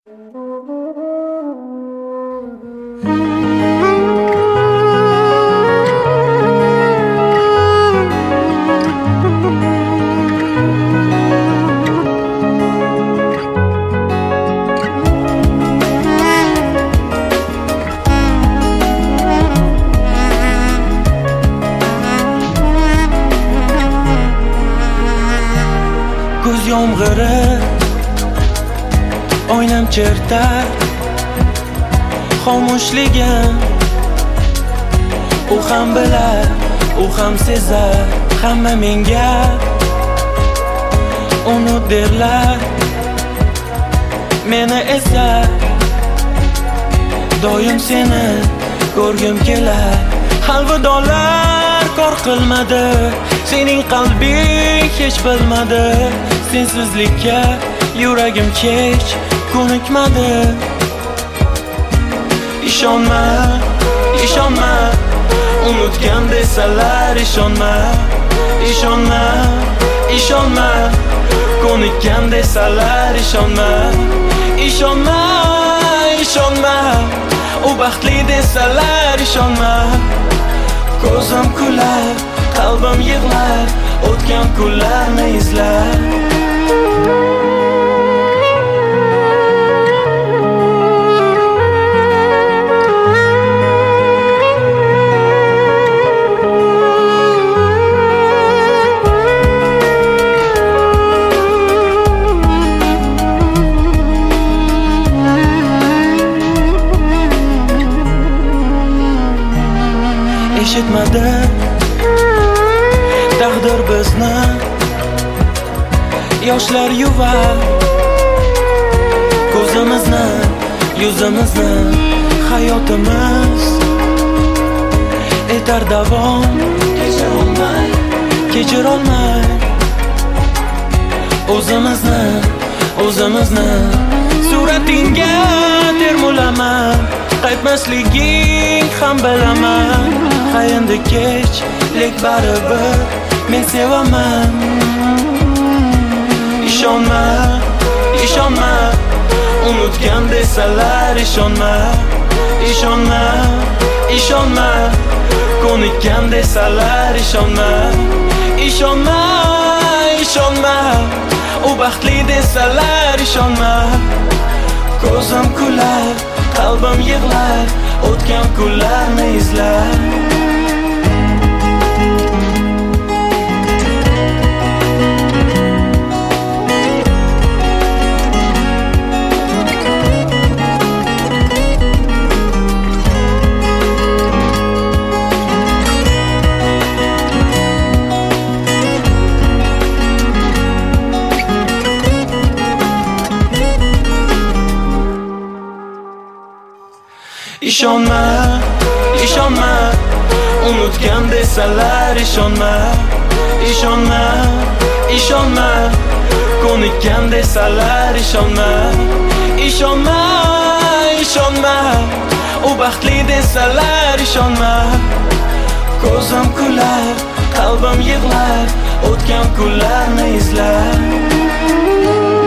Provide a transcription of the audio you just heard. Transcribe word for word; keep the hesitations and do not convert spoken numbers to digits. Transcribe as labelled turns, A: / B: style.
A: Kuz yomg'iri oynam chertar xomushligim. U ham bilar, u ham sezar, hamma menga unut derlar. Meni esa doim seni ko'rgim kelar. Alvidolar kor qilmadi, sening qalbing hech bilmadi. Sensizlikka yuragim kech ko'nikmadi. Ishonma, ishonma, unutgan desalar ishonma. Ishonma, ishonma, ko'nikkan desalar ishonma. Ishonma, ishonma, u baxtli desalar ishonma. Ko'zim kular, qalbim yig'lar, o'tgan kunlarni izlar. Eshitmadi taqdir bizni, yoshlar yuvar ko'zimizni, yuzimizni. Hayotimiz etar davom, kechirolmay, kechirolmay o'zimizni, o'zimizni. Suratingga termulaman, qaytmasliging ham bilaman. Qayindi kech, lek baribir men sevaman. Ishonma, ishonma, unutgan desalar ishonma. Ishonma, ishonma, ko'nikkan desalar ishonma. Ishonma, ishonma, u baxtli desalar ishonma. Ko'zim kular, qalbim yig'lar, o'tgan kunlarni izlar. Ishonma, ishonma, unutgan desalar ishonma. Ishonma, ishonma, ko'nikkan desalar ishonma. Ishonma, ishonma, u baxtli desalar ishonma. Ko'zim kular, qalbim yig'lar, o'tgan kunlarni izlar.